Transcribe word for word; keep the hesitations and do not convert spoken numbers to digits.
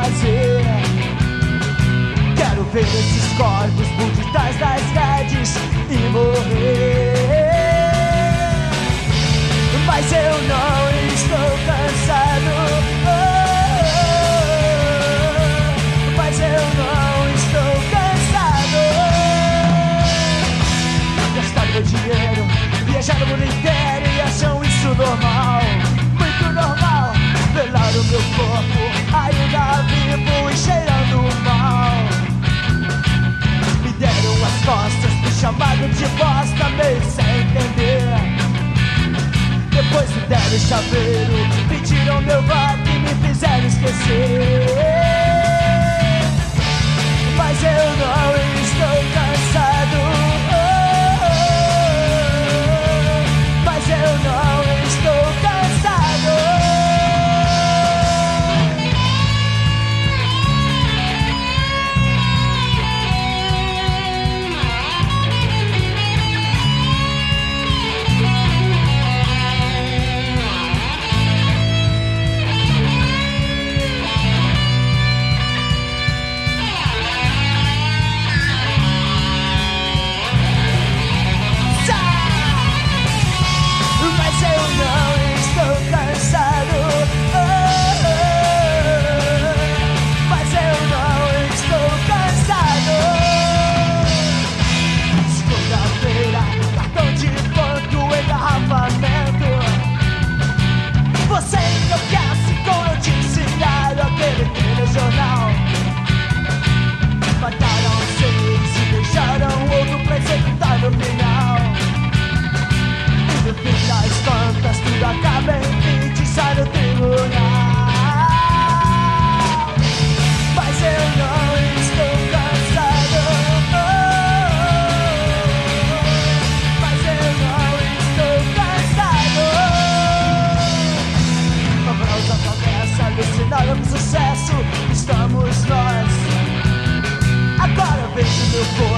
fazer. Quero ver esses corpos por detrás das redes e morrer. Mas eu não estou cansado, oh, mas eu não estou cansado. Gastar meu dinheiro, viajar o mundo inteiro e acham isso normal, muito normal. Velar o meu corpo, ainda vivo e cheirando mal. Me deram as costas, me chamaram de bosta, meio sem entender. Depois me deram chaveiro, pediram meu voto e me fizeram esquecer. Mas eu não estou cansado, oh, mas eu não estou cansado. Você enlouquece com eu te ensinar aquele telejornal. Mataram seis e deixaram outro pra executar no final. E no fim das contas tudo acaba em vídeo e sai no tribunal. Mas eu não estou cansado, oh, mas eu não estou cansado. Vamos à promessa, alucinado com sucesso, estamos nós. Agora vejo meu corpo